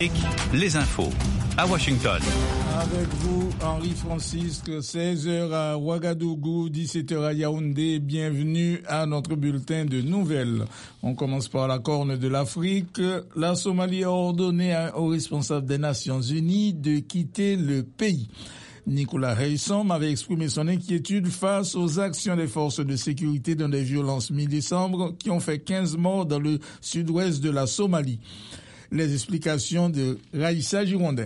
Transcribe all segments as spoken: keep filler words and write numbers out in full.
Les infos à Washington. Avec vous, Henri Francisque, seize heures à Ouagadougou, dix-sept heures à Yaoundé. Bienvenue à notre bulletin de nouvelles. On commence par la Corne de l'Afrique. La Somalie a ordonné aux responsables des Nations Unies de quitter le pays. Nicolas Haysom avait exprimé son inquiétude face aux actions des forces de sécurité dans des violences mi-décembre qui ont fait quinze morts dans le sud-ouest de la Somalie. Les explications de Raïssa Girondin.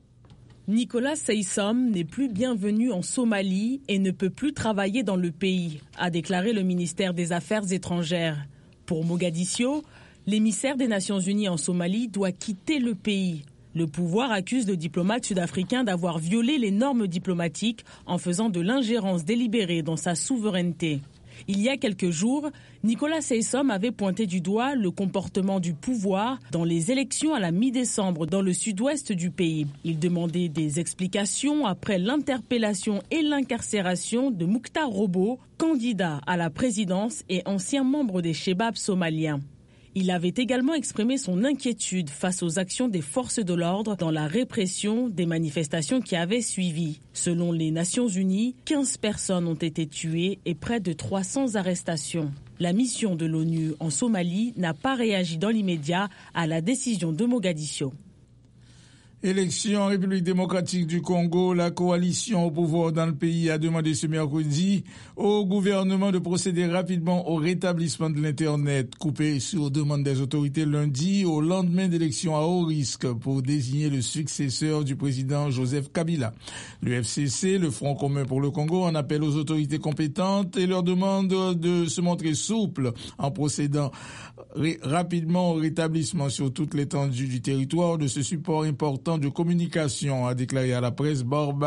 Nicolas Haysom n'est plus bienvenu en Somalie et ne peut plus travailler dans le pays, a déclaré le ministère des Affaires étrangères. Pour Mogadiscio, l'émissaire des Nations Unies en Somalie doit quitter le pays. Le pouvoir accuse le diplomate sud-africain d'avoir violé les normes diplomatiques en faisant de l'ingérence délibérée dans sa souveraineté. Il y a quelques jours, Nicolas Haysom avait pointé du doigt le comportement du pouvoir dans les élections à la mi-décembre dans le sud-ouest du pays. Il demandait des explications après l'interpellation et l'incarcération de Mokhtar Robo, candidat à la présidence et ancien membre des Chebab somaliens. Il avait également exprimé son inquiétude face aux actions des forces de l'ordre dans la répression des manifestations qui avaient suivi. Selon les Nations Unies, quinze personnes ont été tuées et près de trois cents arrestations. La mission de l'ONU en Somalie n'a pas réagi dans l'immédiat à la décision de Mogadiscio. Élection en République démocratique du Congo, la coalition au pouvoir dans le pays a demandé ce mercredi au gouvernement de procéder rapidement au rétablissement de l'Internet, coupé sur demande des autorités lundi au lendemain d'élections à haut risque pour désigner le successeur du président Joseph Kabila. Le F C C, le Front commun pour le Congo, en appelle aux autorités compétentes et leur demande de se montrer souple en procédant rapidement au rétablissement sur toute l'étendue du territoire de ce support important de communication, a déclaré à la presse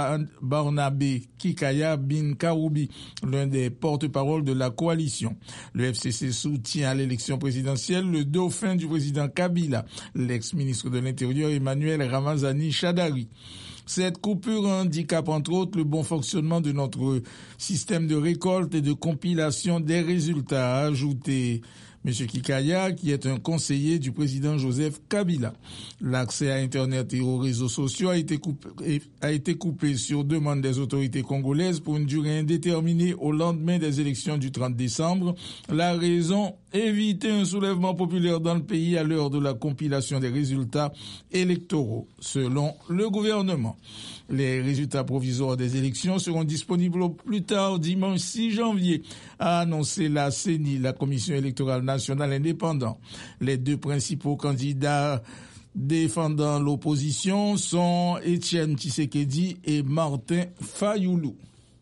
Barnabé Kikaya Bin Karoubi, l'un des porte-parole de la coalition. Le F C C soutient à l'élection présidentielle le dauphin du président Kabila, l'ex-ministre de l'Intérieur Emmanuel Ramazani Shadari. Cette coupure handicape entre autres le bon fonctionnement de notre système de récolte et de compilation des résultats, a ajouté M. Kikaya, qui est un conseiller du président Joseph Kabila. L'accès à Internet et aux réseaux sociaux a été coupé, a été coupé sur demande des autorités congolaises pour une durée indéterminée au lendemain des élections du trente décembre. La raison, éviter un soulèvement populaire dans le pays à l'heure de la compilation des résultats électoraux, selon le gouvernement. Les résultats provisoires des élections seront disponibles au plus tard dimanche six janvier, a annoncé la C E N I, la Commission électorale nationale indépendante. Les deux principaux candidats défendant l'opposition sont Étienne Tshisekedi et Martin Fayoulou.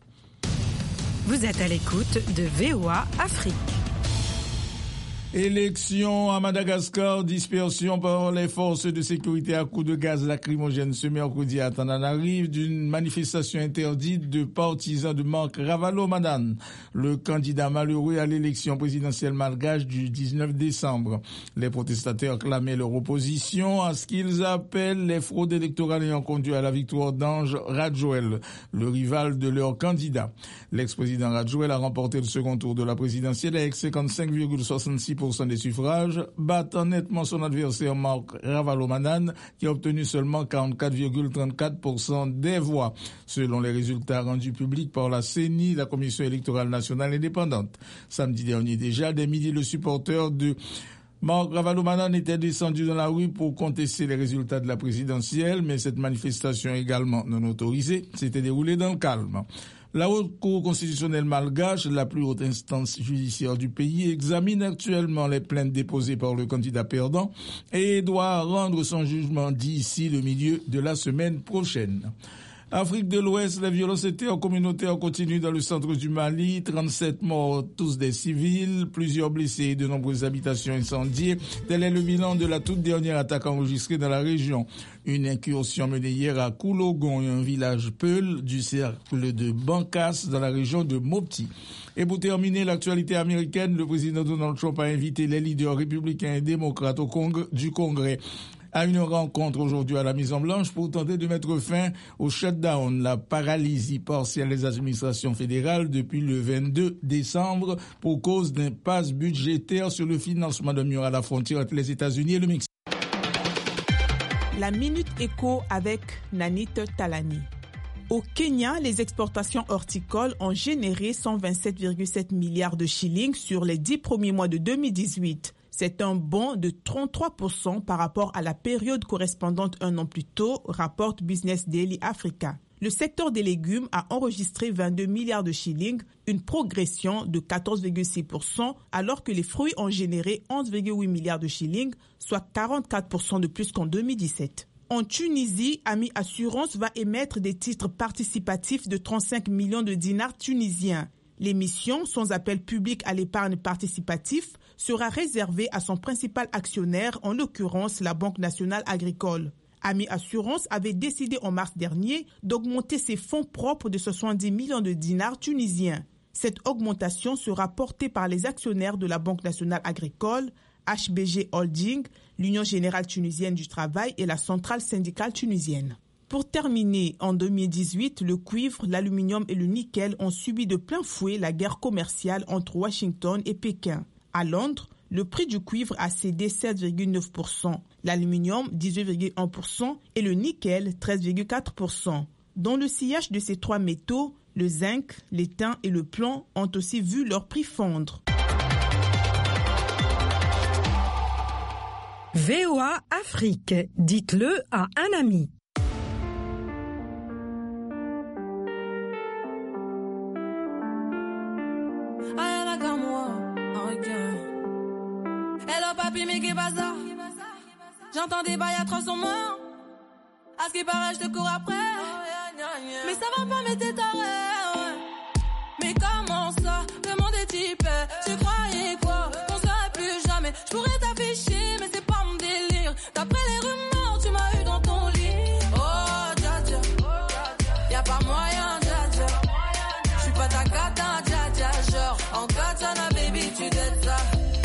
Vous êtes à l'écoute de V O A Afrique. Élection à Madagascar, dispersion par les forces de sécurité à coups de gaz lacrymogène ce mercredi à Tananarive d'une manifestation interdite de partisans de Marc Ravalomanane, le candidat malheureux à l'élection présidentielle malgache du dix-neuf décembre. Les protestataires clamaient leur opposition à ce qu'ils appellent les fraudes électorales ayant conduit à la victoire d'Ange Radjoel, le rival de leur candidat. L'ex-président Radjoel a remporté le second tour de la présidentielle avec cinquante-cinq virgule soixante-six pour cent des suffrages, battant nettement son adversaire Marc Ravalomanane, qui a obtenu seulement quarante-quatre virgule trente-quatre pour cent des voix, selon les résultats rendus publics par la C E N I, la Commission électorale nationale indépendante. Samedi dernier déjà, des milliers de supporters de Marc Ravalomanane était descendu dans la rue pour contester les résultats de la présidentielle, mais cette manifestation également non autorisée s'était déroulée dans le calme. La Haute Cour constitutionnelle malgache, la plus haute instance judiciaire du pays, examine actuellement les plaintes déposées par le candidat perdant et doit rendre son jugement d'ici le milieu de la semaine prochaine. Afrique de l'Ouest, les violences intercommunautaires continuent dans le centre du Mali. trente-sept morts, tous des civils, plusieurs blessés et de nombreuses habitations incendiées. Tel est le bilan de la toute dernière attaque enregistrée dans la région. Une incursion menée hier à Koulogon, un village Peul du cercle de Bankas dans la région de Mopti. Et pour terminer l'actualité américaine, le président Donald Trump a invité les leaders républicains et démocrates au Congrès, du Congrès à une rencontre aujourd'hui à la Maison-Blanche pour tenter de mettre fin au shutdown, la paralysie partielle des administrations fédérales depuis le vingt-deux décembre pour cause d'impasse budgétaire sur le financement d'un mur à la frontière entre les États-Unis et le Mexique. La Minute Éco avec Nanit Talani. Au Kenya, les exportations horticoles ont généré cent vingt-sept virgule sept milliards de shillings sur les dix premiers mois de deux mille dix-huit. C'est un bond de trente-trois pour cent par rapport à la période correspondante un an plus tôt, rapporte Business Daily Africa. Le secteur des légumes a enregistré vingt-deux milliards de shillings, une progression de quatorze virgule six pour cent, alors que les fruits ont généré onze virgule huit milliards de shillings, soit quarante-quatre pour cent de plus qu'en deux mille dix-sept. En Tunisie, Ami Assurance va émettre des titres participatifs de trente-cinq millions de dinars tunisiens. L'émission, sans appel public à l'épargne participatif, sera réservée à son principal actionnaire, en l'occurrence la Banque nationale agricole. Ami Assurance avait décidé en mars dernier d'augmenter ses fonds propres de soixante-dix millions de dinars tunisiens. Cette augmentation sera portée par les actionnaires de la Banque nationale agricole, H B G Holding, l'Union générale tunisienne du travail et la centrale syndicale tunisienne. Pour terminer, en deux mille dix-huit, le cuivre, l'aluminium et le nickel ont subi de plein fouet la guerre commerciale entre Washington et Pékin. À Londres, le prix du cuivre a cédé sept virgule neuf pour cent, l'aluminium dix-huit virgule un pour cent et le nickel treize virgule quatre pour cent. Dans le sillage de ces trois métaux, le zinc, l'étain et le plomb ont aussi vu leur prix fondre. V O A Afrique, dites-le à un ami. Hello papi, mais qu'est pas ça? J'entends des bails à trois cents morts. À ce qui paraît, je te cours après. Mais ça va pas, mais t'es taré. Mais comment ça? Le monde est type. Tu croyais quoi? Qu'on serait plus jamais. Je pourrais t'afficher, mais c'est pas mon délire. D'après les rumeurs, tu m'as eu dans ton lit. Oh, dja dja. Y'a pas moyen, dja dja. J'suis pas ta cata, dja dja. Genre, en katana, baby, tu dettes ça.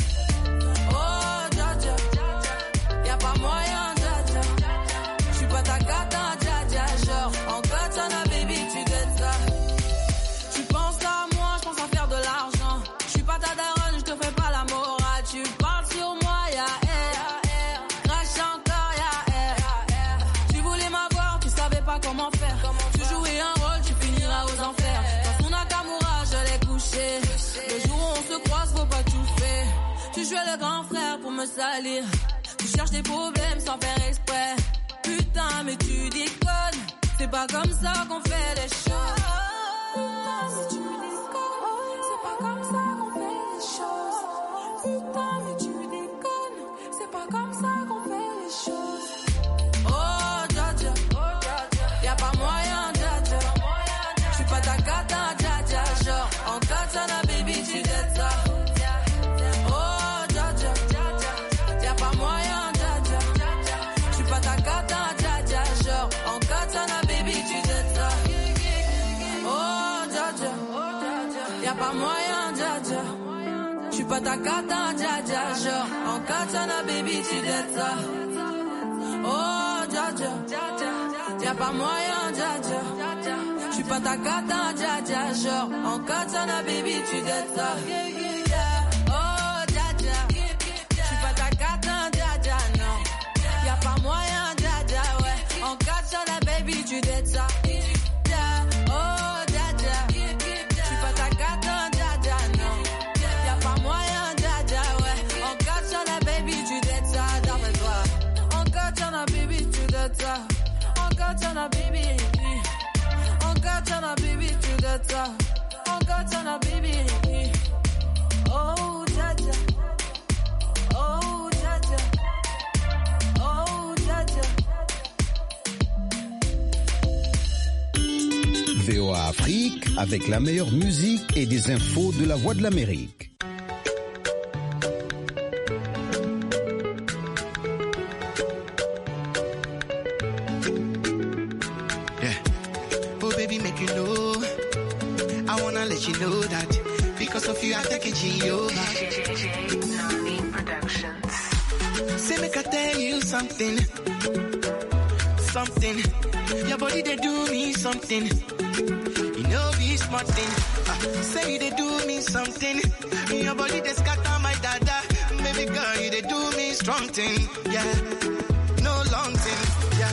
Oh, dja dja. Y'a pas moyen, dja dja. J'suis pas ta cata, dja dja. Genre, en katana, baby, tu dettes ça. Tu penses à moi, j'pense à faire de l'argent. J'suis pas ta daronne, j'te fais pas la morale. Tu parles sur moi, y'a air. Crache encore, y'a air. Tu voulais m'avoir, tu savais pas comment faire. Tu jouais un rôle, tu finiras aux enfers. Dans son Nakamura, je l'ai couché. Le jour où on se croise, faut pas tout faire. Tu jouais le grand frère pour me salir. Tu cherches des problèmes sans faire exprès. Putain, mais tu déconnes. C'est pas comme ça qu'on fait les choses. Putain, mais tu déconnes. C'est pas comme ça qu'on fait les choses. Putain, mais tu déconnes. C'est pas comme ça qu'on fait les choses. Oh, dja dja. Y'a pas moyen, dja dja. J'suis pas ta cata, dja dja. Genre, en katana, baby, tu dettes ça. Oh, dja dja. Y'a pas moyen, dja dja. J'suis pas ta cata, dja dja. Genre, en katana, baby, tu dettes ça. Oh, dja dja. Y'a pas moyen, dja dja. J'suis pas ta cata, dja dja. Genre, en katana, baby, tu dettes ça. Oh, dja dja. Y'a pas moyen, dja dja. J'suis pas ta cata, dja dja. Genre, en katana, baby, tu dettes ça. Oh, dja dja. J'suis pas ta cata, dja dja, non. Y'a pas moyen, dja dja, ouais. En katana, baby, tu dettes ça. Oh, dja dja. J'suis pas ta cata, dja dja, non. Y'a pas moyen, dja dja, ouais. En katana, baby, tu dettes ça, d'après toi. En katana, baby, tu dettes ça. En katana, baby. En katana, baby, tu dettes ça. En katana, baby. Oh, dja dja. Oh, dja dja. Oh, dja dja. V O A Afrique avec la meilleure musique et des infos de la Voix de l'Amérique. You know that because of you I take a G over. Say make I tell you something, something. Your body they do me something. You know be smart thing. Uh, say they do me something. Your body they scatter my dada. Baby girl you they do me strong thing. Yeah. No long thing. Yeah,